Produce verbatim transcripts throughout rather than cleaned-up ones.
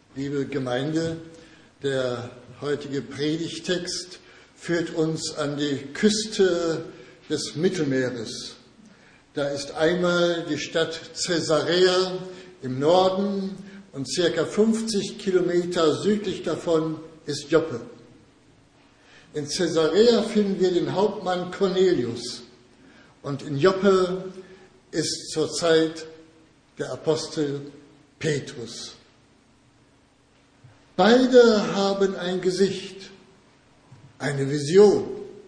Liebe Gemeinde, der heutige Predigtext führt uns an die Küste des Mittelmeeres. Da ist einmal die Stadt Caesarea im Norden und circa fünfzig Kilometer südlich davon ist Joppe. In Caesarea finden wir den Hauptmann Cornelius und in Joppe ist zurzeit der Apostel Petrus. Beide haben ein Gesicht, eine Vision.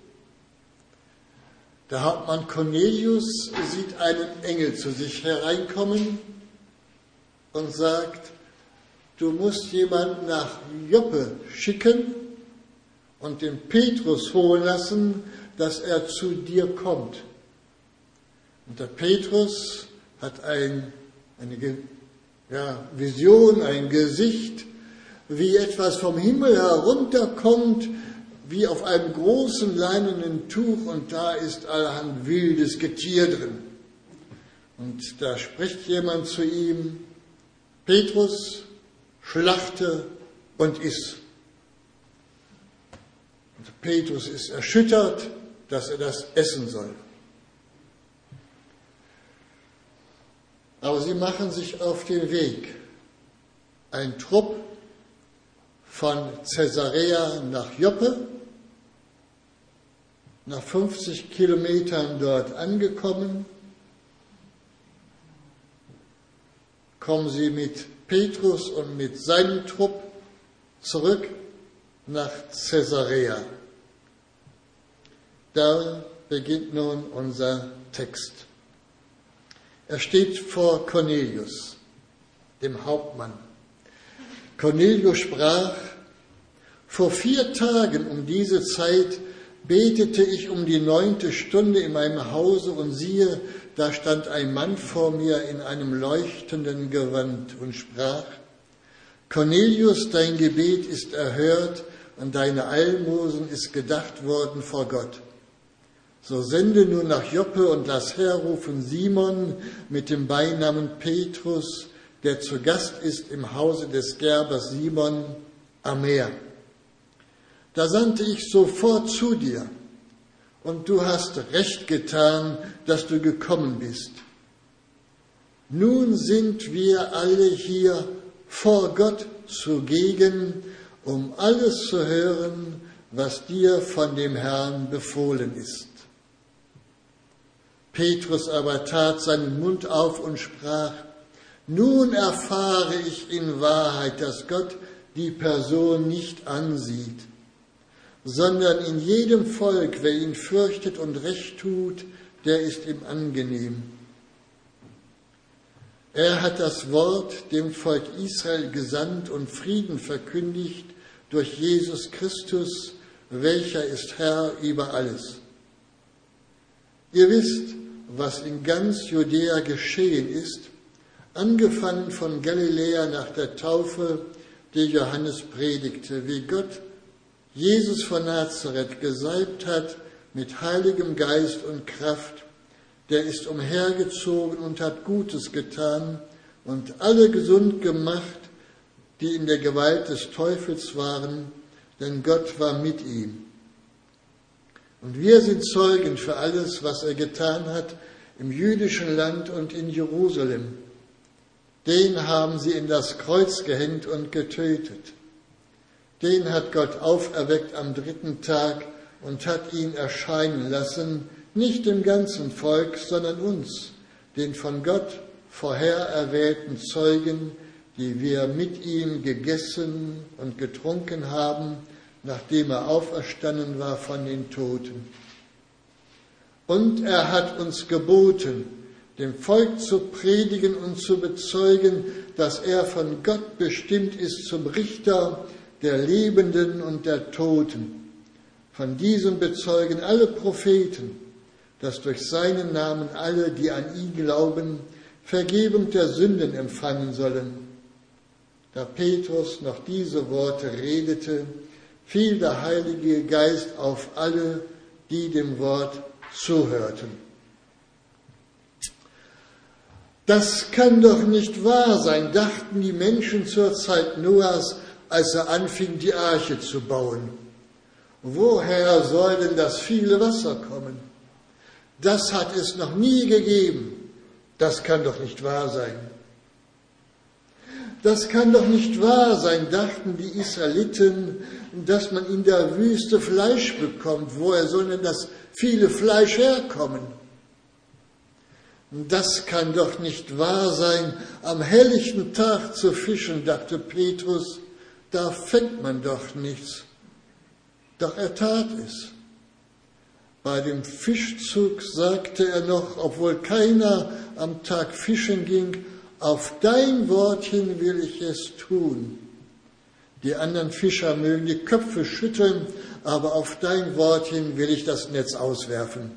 Der Hauptmann Cornelius sieht einen Engel zu sich hereinkommen und sagt, du musst jemanden nach Joppe schicken und den Petrus holen lassen, dass er zu dir kommt. Und der Petrus hat ein, eine ja, Vision, ein Gesicht, wie etwas vom Himmel herunterkommt, wie auf einem großen leinenen Tuch, und da ist allerhand wildes Getier drin. Und da spricht jemand zu ihm, Petrus, schlachte und iss. Und Petrus ist erschüttert, dass er das essen soll. Aber sie machen sich auf den Weg. Ein Trupp von Caesarea nach Joppe, nach fünfzig Kilometern dort angekommen, kommen sie mit Petrus und mit seinem Trupp zurück nach Caesarea. Da beginnt nun unser Text. Er steht vor Cornelius, dem Hauptmann. Cornelius sprach, vor vier Tagen um diese Zeit betete ich um die neunte Stunde in meinem Hause und siehe, da stand ein Mann vor mir in einem leuchtenden Gewand und sprach, Cornelius, dein Gebet ist erhört und deine Almosen ist gedacht worden vor Gott. So sende nun nach Joppe und lass herrufen Simon mit dem Beinamen Petrus, der zu Gast ist im Hause des Gerbers Simon am Meer. Da sandte ich sofort zu dir, und du hast recht getan, dass du gekommen bist. Nun sind wir alle hier vor Gott zugegen, um alles zu hören, was dir von dem Herrn befohlen ist. Petrus aber tat seinen Mund auf und sprach, nun erfahre ich in Wahrheit, dass Gott die Person nicht ansieht, sondern in jedem Volk, wer ihn fürchtet und Recht tut, der ist ihm angenehm. Er hat das Wort dem Volk Israel gesandt und Frieden verkündigt durch Jesus Christus, welcher ist Herr über alles. Ihr wisst, was in ganz Judäa geschehen ist, angefangen von Galiläa nach der Taufe, die Johannes predigte, wie Gott Jesus von Nazareth gesalbt hat mit heiligem Geist und Kraft, der ist umhergezogen und hat Gutes getan und alle gesund gemacht, die in der Gewalt des Teufels waren, denn Gott war mit ihm. Und wir sind Zeugen für alles, was er getan hat im jüdischen Land und in Jerusalem. Den haben sie in das Kreuz gehängt und getötet. Den hat Gott auferweckt am dritten Tag und hat ihn erscheinen lassen, nicht dem ganzen Volk, sondern uns, den von Gott vorher erwählten Zeugen, die wir mit ihm gegessen und getrunken haben, nachdem er auferstanden war von den Toten. Und er hat uns geboten, dem Volk zu predigen und zu bezeugen, dass er von Gott bestimmt ist zum Richter der Lebenden und der Toten. Von diesem bezeugen alle Propheten, dass durch seinen Namen alle, die an ihn glauben, Vergebung der Sünden empfangen sollen. Da Petrus noch diese Worte redete, fiel der Heilige Geist auf alle, die dem Wort zuhörten. Das kann doch nicht wahr sein, dachten die Menschen zur Zeit Noahs, als er anfing, die Arche zu bauen. Woher soll denn das viele Wasser kommen? Das hat es noch nie gegeben. Das kann doch nicht wahr sein. Das kann doch nicht wahr sein, dachten die Israeliten, dass man in der Wüste Fleisch bekommt. Woher soll denn das viele Fleisch herkommen? Das kann doch nicht wahr sein, am helllichten Tag zu fischen, dachte Petrus, da fängt man doch nichts. Doch er tat es. Bei dem Fischzug sagte er noch, obwohl keiner am Tag fischen ging, auf dein Wort hin will ich es tun. Die anderen Fischer mögen die Köpfe schütteln, aber auf dein Wort hin will ich das Netz auswerfen.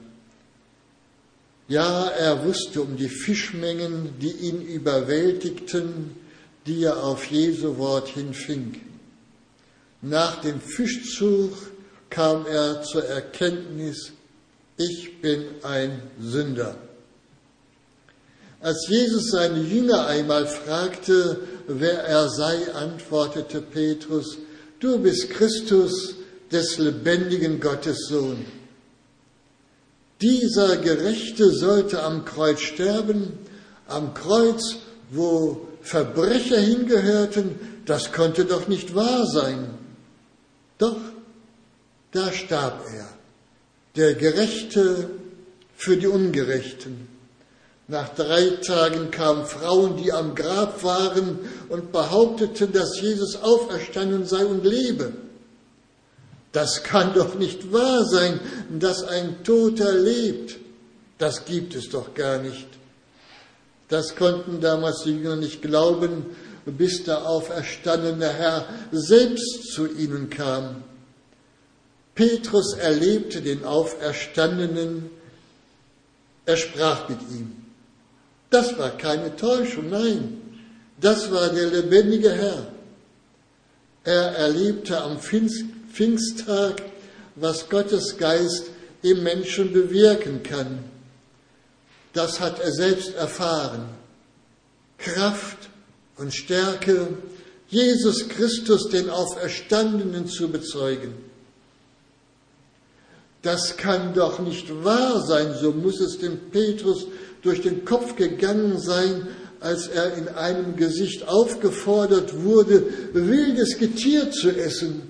Ja, er wusste um die Fischmengen, die ihn überwältigten, die er auf Jesu Wort hin fing. Nach dem Fischzug kam er zur Erkenntnis, ich bin ein Sünder. Als Jesus seine Jünger einmal fragte, wer er sei, antwortete Petrus, du bist Christus, des lebendigen Gottes Sohn. Dieser Gerechte sollte am Kreuz sterben, am Kreuz, wo Verbrecher hingehörten, das konnte doch nicht wahr sein. Doch, da starb er, der Gerechte für die Ungerechten. Nach drei Tagen kamen Frauen, die am Grab waren und behaupteten, dass Jesus auferstanden sei und lebe. Das kann doch nicht wahr sein, dass ein Toter lebt. Das gibt es doch gar nicht. Das konnten damals die Jünger nicht glauben, bis der auferstandene Herr selbst zu ihnen kam. Petrus erlebte den Auferstandenen, er sprach mit ihm. Das war keine Täuschung, nein, das war der lebendige Herr. Er erlebte am Pfingsttag, was Gottes Geist im Menschen bewirken kann. Das hat er selbst erfahren. Kraft und Stärke, Jesus Christus, den Auferstandenen, zu bezeugen. Das kann doch nicht wahr sein, so muss es dem Petrus durch den Kopf gegangen sein, als er in einem Gesicht aufgefordert wurde, wildes Getier zu essen.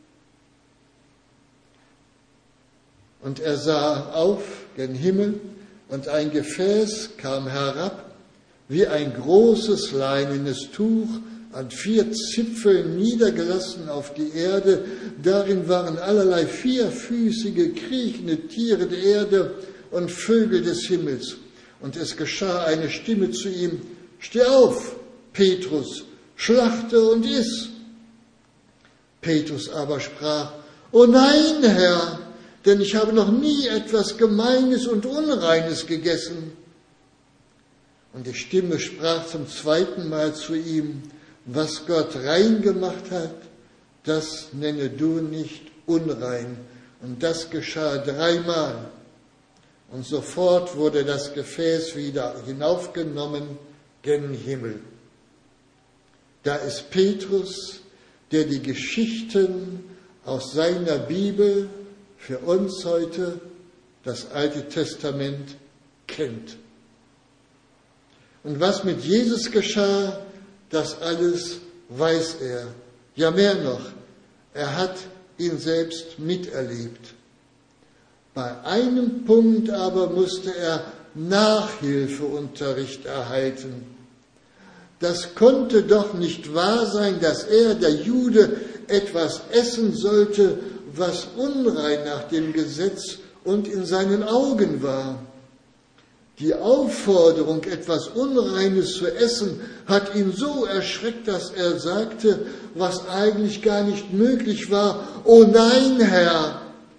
Und er sah auf gen Himmel, und ein Gefäß kam herab, wie ein großes leinenes Tuch, an vier Zipfeln niedergelassen auf die Erde. Darin waren allerlei vierfüßige, kriechende Tiere der Erde und Vögel des Himmels. Und es geschah eine Stimme zu ihm, steh auf, Petrus, schlachte und iss. Petrus aber sprach, o nein, Herr, denn ich habe noch nie etwas Gemeines und Unreines gegessen. Und die Stimme sprach zum zweiten Mal zu ihm, was Gott rein gemacht hat, das nenne du nicht unrein. Und das geschah dreimal. Und sofort wurde das Gefäß wieder hinaufgenommen gen Himmel. Da ist Petrus, der die Geschichten aus seiner Bibel für uns heute, das Alte Testament, kennt. Und was mit Jesus geschah, das alles weiß er. Ja, mehr noch, er hat ihn selbst miterlebt. Bei einem Punkt aber musste er Nachhilfeunterricht erhalten. Das konnte doch nicht wahr sein, dass er, der Jude, etwas essen sollte, was unrein nach dem Gesetz und in seinen Augen war. Die Aufforderung, etwas Unreines zu essen, hat ihn so erschreckt, dass er sagte, was eigentlich gar nicht möglich war, oh nein, Herr.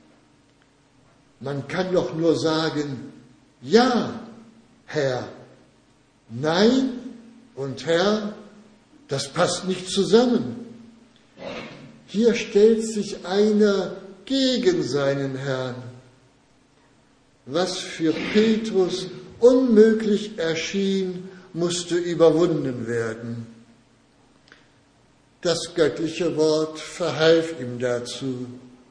Man kann doch nur sagen, ja, Herr. Nein und Herr, das passt nicht zusammen. Hier stellt sich einer gegen seinen Herrn. Was für Petrus unmöglich erschien, musste überwunden werden. Das göttliche Wort verhalf ihm dazu.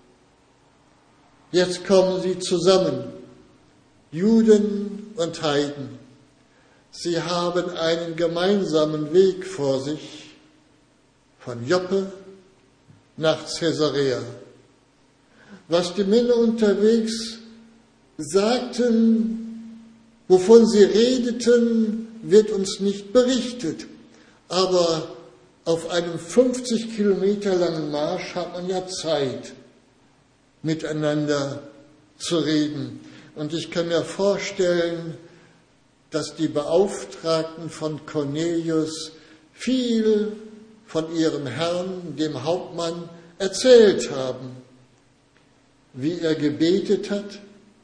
Jetzt kommen sie zusammen, Juden und Heiden. Sie haben einen gemeinsamen Weg vor sich, von Joppe nach Caesarea. Was die Männer unterwegs sagten, wovon sie redeten, wird uns nicht berichtet. Aber auf einem fünfzig Kilometer langen Marsch hat man ja Zeit, miteinander zu reden. Und ich kann mir vorstellen, dass die Beauftragten von Cornelius viel von ihrem Herrn, dem Hauptmann, erzählt haben, wie er gebetet hat.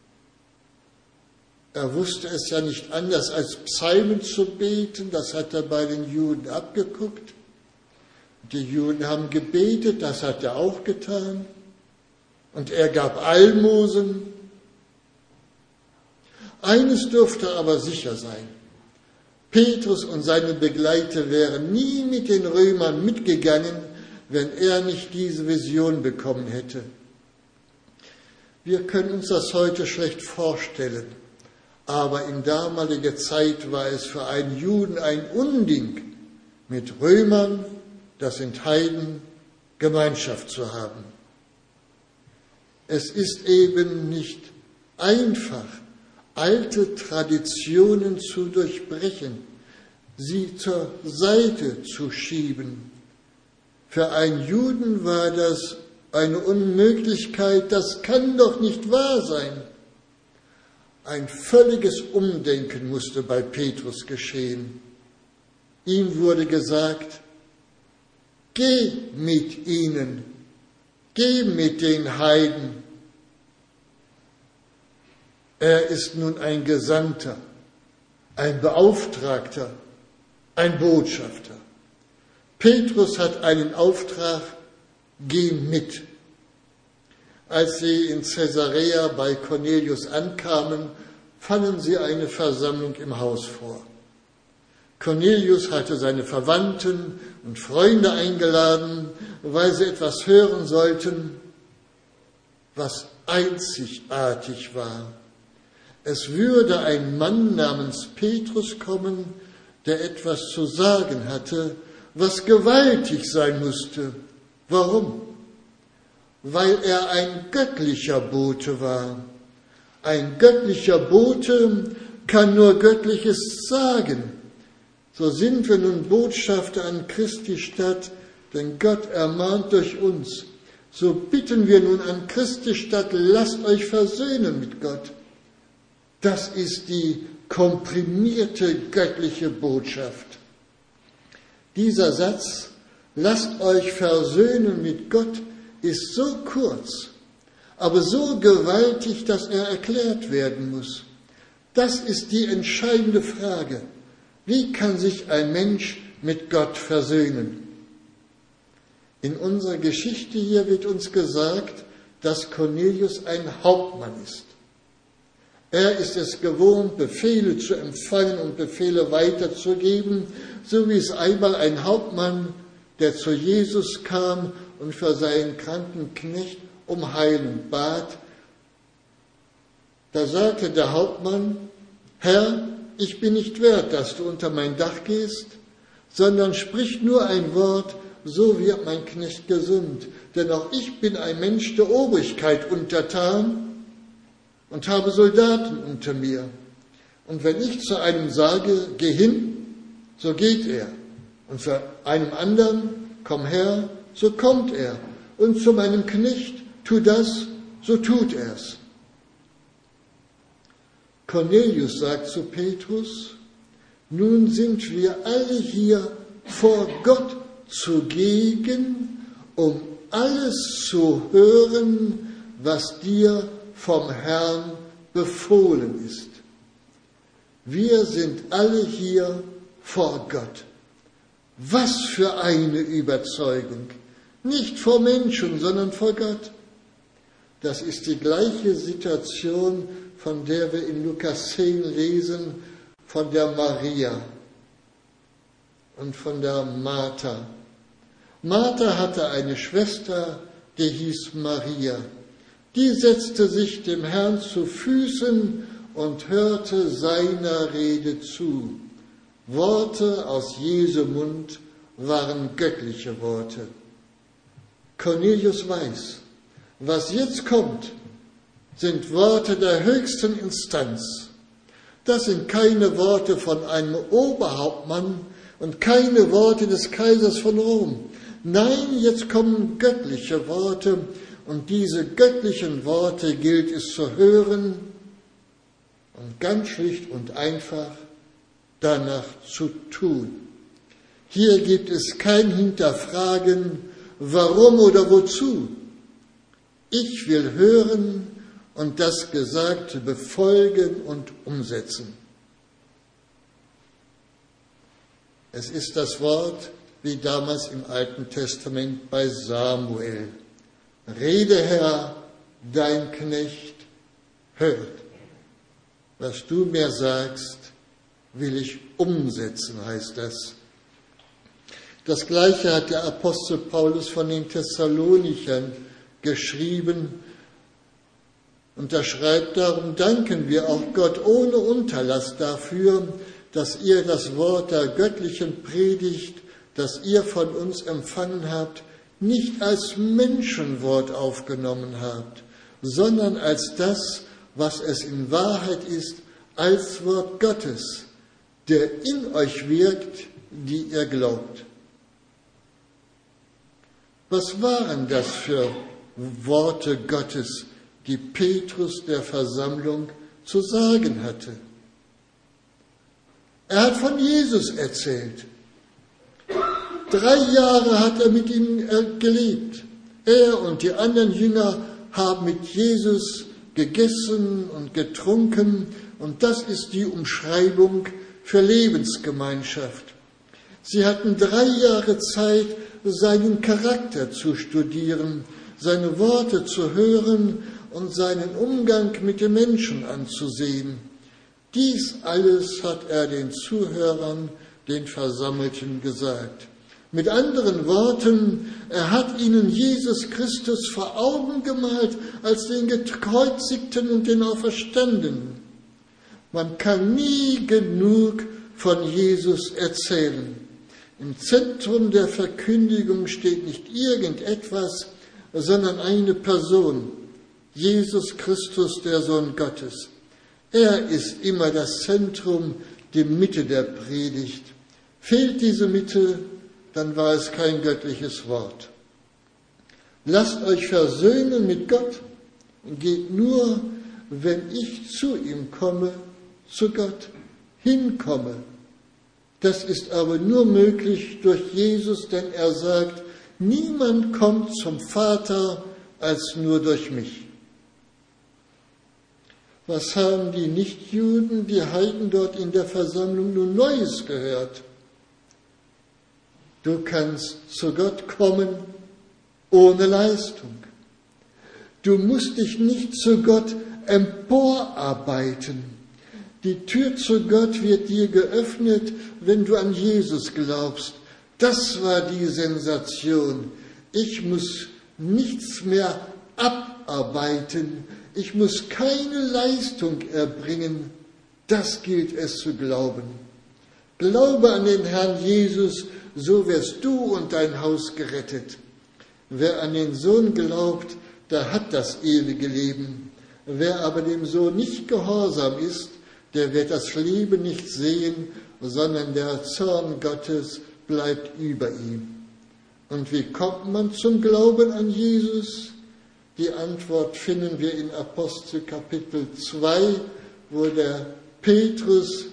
Er wusste es ja nicht anders, als Psalmen zu beten, das hat er bei den Juden abgeguckt. Die Juden haben gebetet, das hat er auch getan. Und er gab Almosen. Eines dürfte aber sicher sein: Petrus und seine Begleiter wären nie mit den Römern mitgegangen, wenn er nicht diese Vision bekommen hätte. Wir können uns das heute schlecht vorstellen, aber in damaliger Zeit war es für einen Juden ein Unding, mit Römern, das sind Heiden, Gemeinschaft zu haben. Es ist eben nicht einfach, alte Traditionen zu durchbrechen, sie zur Seite zu schieben. Für einen Juden war das eine Unmöglichkeit, das kann doch nicht wahr sein. Ein völliges Umdenken musste bei Petrus geschehen. Ihm wurde gesagt: Geh mit ihnen, geh mit den Heiden. Er ist nun ein Gesandter, ein Beauftragter, ein Botschafter. Petrus hat einen Auftrag: Geh mit. Als sie in Caesarea bei Cornelius ankamen, fanden sie eine Versammlung im Haus vor. Cornelius hatte seine Verwandten und Freunde eingeladen, weil sie etwas hören sollten, was einzigartig war. Es würde ein Mann namens Petrus kommen, der etwas zu sagen hatte, was gewaltig sein musste. Warum? Weil er ein göttlicher Bote war. Ein göttlicher Bote kann nur Göttliches sagen. So sind wir nun Botschafter an Christi Stadt, denn Gott ermahnt durch uns. So bitten wir nun an Christi Stadt, lasst euch versöhnen mit Gott. Das ist die komprimierte göttliche Botschaft. Dieser Satz, lasst euch versöhnen mit Gott, ist so kurz, aber so gewaltig, dass er erklärt werden muss. Das ist die entscheidende Frage. Wie kann sich ein Mensch mit Gott versöhnen? In unserer Geschichte hier wird uns gesagt, dass Cornelius ein Hauptmann ist. Er ist es gewohnt, Befehle zu empfangen und Befehle weiterzugeben, so wie es einmal ein Hauptmann, der zu Jesus kam und für seinen kranken Knecht um Heilung bat. Da sagte der Hauptmann: Herr, ich bin nicht wert, dass du unter mein Dach gehst, sondern sprich nur ein Wort, so wird mein Knecht gesund. Denn auch ich bin ein Mensch der Obrigkeit untertan und habe Soldaten unter mir. Und wenn ich zu einem sage, geh hin, so geht er. Und zu einem anderen, komm her, so kommt er. Und zu meinem Knecht, tu das, so tut er's. Cornelius sagt zu Petrus: Nun sind wir alle hier vor Gott zugegen, um alles zu hören, was dir vom Herrn befohlen ist. Wir sind alle hier vor Gott. Was für eine Überzeugung! Nicht vor Menschen, sondern vor Gott. Das ist die gleiche Situation, von der wir in Lukas zehn lesen, von der Maria, und von der Martha. Martha hatte eine Schwester, die hieß Maria. Die setzte sich dem Herrn zu Füßen und hörte seiner Rede zu. Worte aus Jesu Mund waren göttliche Worte. Cornelius weiß, was jetzt kommt, sind Worte der höchsten Instanz. Das sind keine Worte von einem Oberhauptmann und keine Worte des Kaisers von Rom. Nein, jetzt kommen göttliche Worte und diese göttlichen Worte gilt es zu hören und ganz schlicht und einfach danach zu tun. Hier gibt es kein Hinterfragen, warum oder wozu. Ich will hören und das Gesagte befolgen und umsetzen. Es ist das Wort, wie damals im Alten Testament bei Samuel. Rede, Herr, dein Knecht hört. Was du mir sagst, will ich umsetzen, heißt das. Das Gleiche hat der Apostel Paulus von den Thessalonichern geschrieben. Und er schreibt, darum danken wir auch Gott ohne Unterlass dafür, dass ihr das Wort der göttlichen Predigt, das ihr von uns empfangen habt, nicht als Menschenwort aufgenommen habt, sondern als das, was es in Wahrheit ist, als Wort Gottes, der in euch wirkt, die ihr glaubt. Was waren das für Worte Gottes, die Petrus der Versammlung zu sagen hatte? Er hat von Jesus erzählt. Drei Jahre hat er mit ihm gelebt. Er und die anderen Jünger haben mit Jesus gegessen und getrunken und das ist die Umschreibung für Lebensgemeinschaft. Sie hatten drei Jahre Zeit, seinen Charakter zu studieren, seine Worte zu hören und seinen Umgang mit den Menschen anzusehen. Dies alles hat er den Zuhörern, den Versammelten gesagt. Mit anderen Worten, er hat ihnen Jesus Christus vor Augen gemalt als den Gekreuzigten und den Auferstandenen. Man kann nie genug von Jesus erzählen. Im Zentrum der Verkündigung steht nicht irgendetwas, sondern eine Person, Jesus Christus, der Sohn Gottes. Er ist immer das Zentrum, die Mitte der Predigt. Fehlt diese Mitte, dann war es kein göttliches Wort. Lasst euch versöhnen mit Gott und geht nur, wenn ich zu ihm komme, zu Gott hinkomme. Das ist aber nur möglich durch Jesus, denn er sagt, niemand kommt zum Vater als nur durch mich. Was haben die Nichtjuden, die Heiden dort in der Versammlung nun Neues gehört? Du kannst zu Gott kommen ohne Leistung. Du musst dich nicht zu Gott emporarbeiten. Die Tür zu Gott wird dir geöffnet, wenn du an Jesus glaubst. Das war die Sensation. Ich muss nichts mehr abarbeiten. Ich muss keine Leistung erbringen. Das gilt es zu glauben. Glaube an den Herrn Jesus, so wirst du und dein Haus gerettet. Wer an den Sohn glaubt, der hat das ewige Leben. Wer aber dem Sohn nicht gehorsam ist, der wird das Leben nicht sehen, sondern der Zorn Gottes bleibt über ihm. Und wie kommt man zum Glauben an Jesus? Die Antwort finden wir in Apostel Kapitel zwei, wo der Petrus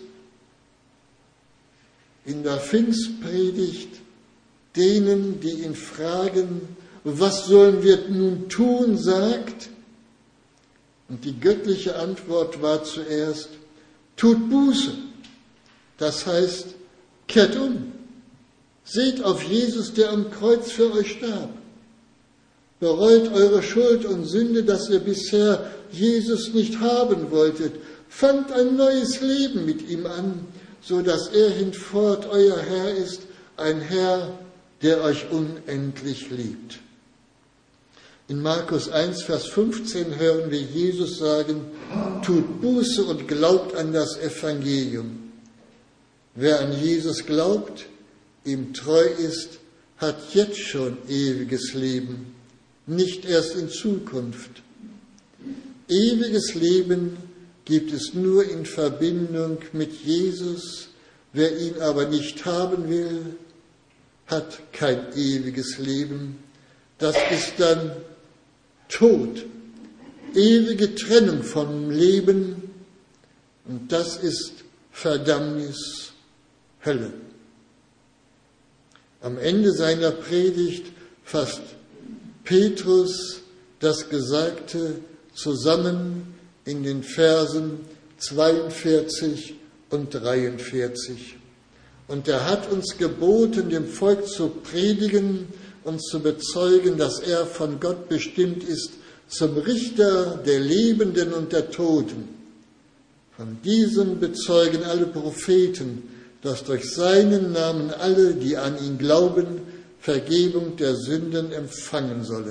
in der Pfingstpredigt denen, die ihn fragen, was sollen wir nun tun, sagt. Und die göttliche Antwort war zuerst, tut Buße. Das heißt, kehrt um. Seht auf Jesus, der am Kreuz für euch starb. Bereut eure Schuld und Sünde, dass ihr bisher Jesus nicht haben wolltet. Fangt ein neues Leben mit ihm an, so dass er hinfort euer Herr ist ein Herr, der euch unendlich liebt. In Markus eins, Vers fünfzehn hören wir Jesus sagen, tut Buße und glaubt an das Evangelium. Wer an Jesus glaubt, ihm treu ist, hat jetzt schon ewiges Leben, nicht erst in Zukunft. Ewiges Leben gibt es nur in Verbindung mit Jesus. Wer ihn aber nicht haben will, hat kein ewiges Leben. Das ist dann Tod, ewige Trennung vom Leben, und das ist Verdammnis, Hölle. Am Ende seiner Predigt fasst Petrus das Gesagte zusammen in den Versen zweiundvierzig und dreiundvierzig. Und er hat uns geboten, dem Volk zu predigen und zu bezeugen, dass er von Gott bestimmt ist zum Richter der Lebenden und der Toten. Von diesem bezeugen alle Propheten, dass durch seinen Namen alle, die an ihn glauben, Vergebung der Sünden empfangen sollen.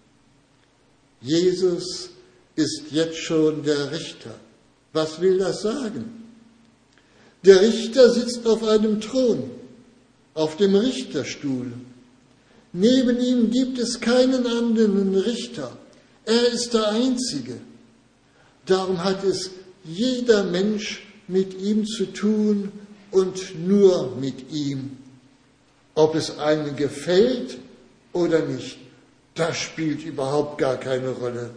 Jesus ist jetzt schon der Richter. Was will das sagen? Der Richter sitzt auf einem Thron, auf dem Richterstuhl. Neben ihm gibt es keinen anderen Richter. Er ist der Einzige. Darum hat es jeder Mensch mit ihm zu tun und nur mit ihm. Ob es einem gefällt oder nicht, das spielt überhaupt gar keine Rolle.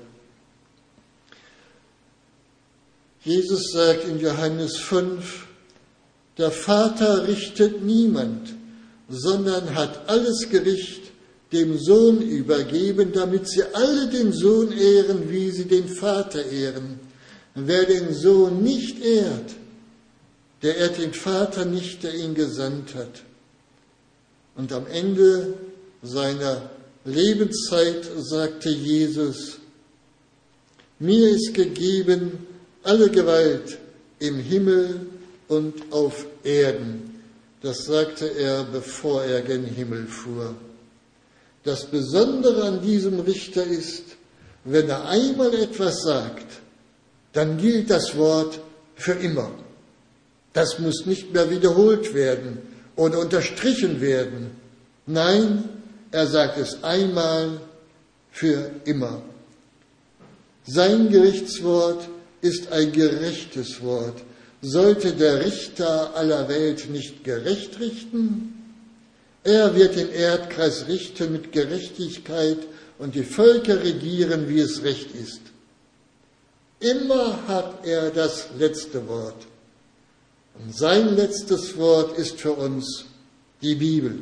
Jesus sagt in Johannes fünf, der Vater richtet niemand, sondern hat alles Gericht dem Sohn übergeben, damit sie alle den Sohn ehren, wie sie den Vater ehren. Wer den Sohn nicht ehrt, der ehrt den Vater nicht, der ihn gesandt hat. Und am Ende seiner Lebenszeit sagte Jesus, mir ist gegeben alle Gewalt im Himmel und auf Erden. Das sagte er, bevor er gen Himmel fuhr. Das Besondere an diesem Richter ist, wenn er einmal etwas sagt, dann gilt das Wort für immer. Das muss nicht mehr wiederholt werden oder unterstrichen werden. Nein, er sagt es einmal für immer. Sein Gerichtswort ist ein gerechtes Wort. Sollte der Richter aller Welt nicht gerecht richten? Er wird den Erdkreis richten mit Gerechtigkeit und die Völker regieren, wie es recht ist. Immer hat er das letzte Wort. Und sein letztes Wort ist für uns die Bibel.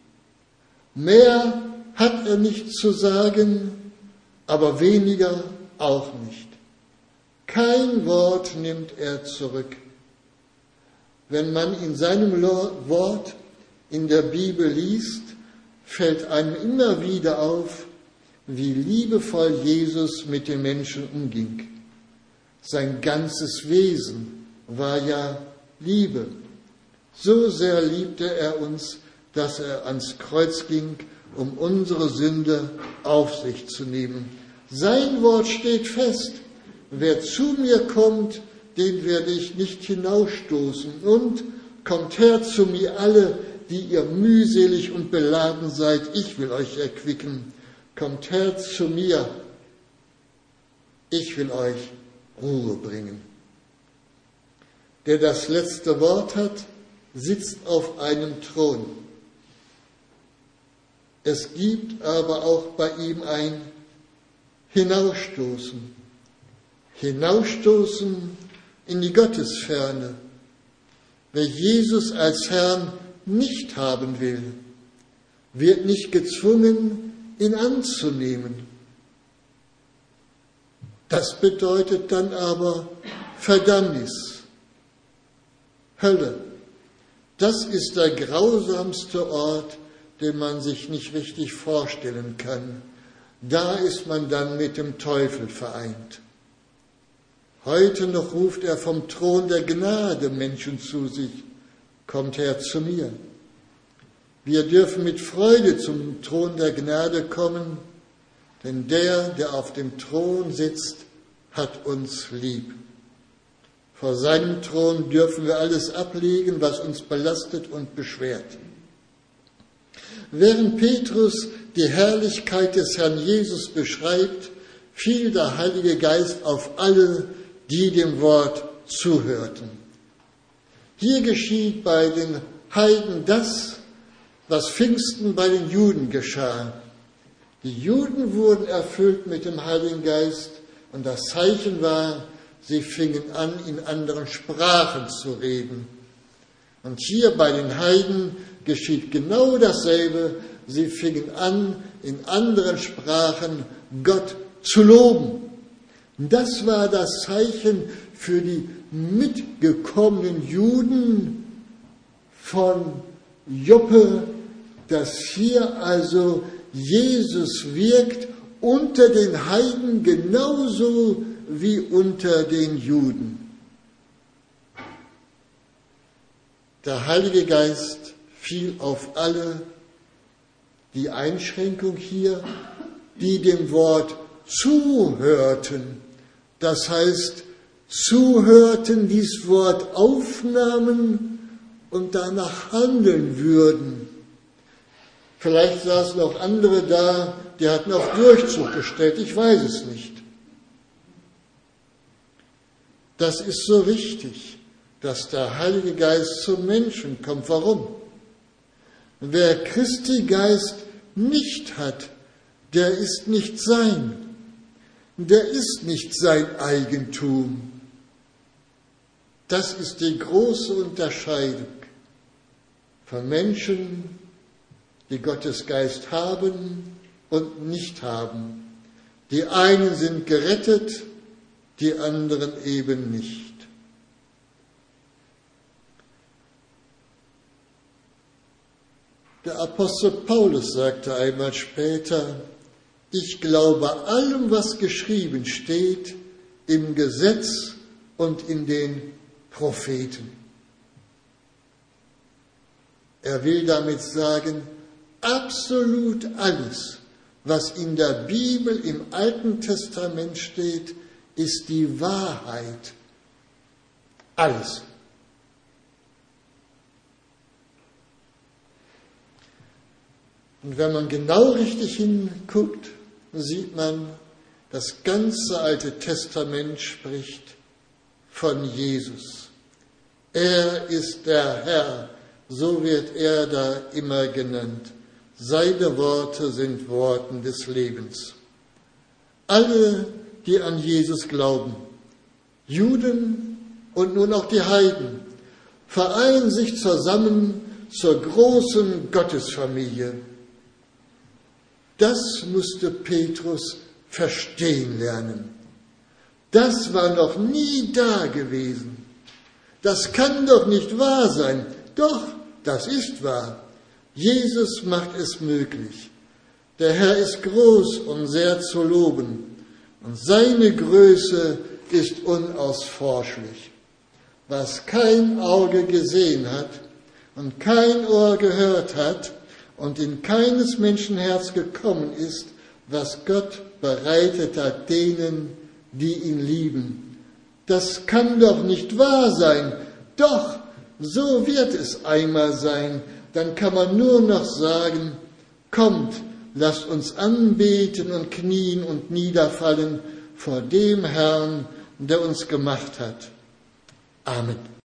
Mehr hat er nicht zu sagen, aber weniger auch nicht. Kein Wort nimmt er zurück. Wenn man in seinem Wort in der Bibel liest, fällt einem immer wieder auf, wie liebevoll Jesus mit den Menschen umging. Sein ganzes Wesen war ja Liebe. So sehr liebte er uns, dass er ans Kreuz ging, um unsere Sünde auf sich zu nehmen. Sein Wort steht fest. Wer zu mir kommt, den werde ich nicht hinausstoßen. Und kommt her zu mir alle, die ihr mühselig und beladen seid, ich will euch erquicken. Kommt her zu mir, ich will euch Ruhe bringen. Der das letzte Wort hat, sitzt auf einem Thron. Es gibt aber auch bei ihm ein Hinausstoßen. Hinausstoßen in die Gottesferne. Wer Jesus als Herrn nicht haben will, wird nicht gezwungen, ihn anzunehmen. Das bedeutet dann aber Verdammnis, Hölle. Das ist der grausamste Ort, den man sich nicht richtig vorstellen kann. Da ist man dann mit dem Teufel vereint. Heute noch ruft er vom Thron der Gnade Menschen zu sich, kommt her zu mir. Wir dürfen mit Freude zum Thron der Gnade kommen, denn der, der auf dem Thron sitzt, hat uns lieb. Vor seinem Thron dürfen wir alles ablegen, was uns belastet und beschwert. Während Petrus die Herrlichkeit des Herrn Jesus beschreibt, fiel der Heilige Geist auf alle, die dem Wort zuhörten. Hier geschieht bei den Heiden das, was Pfingsten bei den Juden geschah. Die Juden wurden erfüllt mit dem Heiligen Geist und das Zeichen war, sie fingen an, in anderen Sprachen zu reden. Und hier bei den Heiden geschieht genau dasselbe. Sie fingen an, in anderen Sprachen Gott zu loben. Das war das Zeichen für die mitgekommenen Juden von Joppe, dass hier also Jesus wirkt unter den Heiden genauso wie unter den Juden. Der Heilige Geist fiel auf alle. Die Einschränkung hier, die dem Wort zuhörten, das heißt, zuhörten, dies Wort aufnahmen und danach handeln würden. Vielleicht saßen auch andere da, die hatten auf Durchzug gestellt, ich weiß es nicht. Das ist so wichtig, dass der Heilige Geist zum Menschen kommt. Warum? Wer Christi Geist nicht hat, der ist nicht sein. Der ist nicht sein Eigentum. Das ist die große Unterscheidung von Menschen, die Gottes Geist haben und nicht haben. Die einen sind gerettet, die anderen eben nicht. Der Apostel Paulus sagte einmal später, ich glaube allem, was geschrieben steht, im Gesetz und in den Propheten. Er will damit sagen, absolut alles, was in der Bibel im Alten Testament steht, ist die Wahrheit. Alles. Und wenn man genau richtig hinguckt, sieht man, das ganze Alte Testament spricht von Jesus. Er ist der Herr, so wird er da immer genannt. Seine Worte sind Worten des Lebens. Alle, die an Jesus glauben, Juden und nun auch die Heiden, vereinen sich zusammen zur großen Gottesfamilie. Das musste Petrus verstehen lernen. Das war noch nie da gewesen. Das kann doch nicht wahr sein. Doch, das ist wahr. Jesus macht es möglich. Der Herr ist groß und sehr zu loben. Und seine Größe ist unausforschlich. Was kein Auge gesehen hat und kein Ohr gehört hat, und in keines Menschenherz gekommen ist, was Gott bereitet hat denen, die ihn lieben. Das kann doch nicht wahr sein. Doch, so wird es einmal sein. Dann kann man nur noch sagen, kommt, lasst uns anbeten und knien und niederfallen vor dem Herrn, der uns gemacht hat. Amen.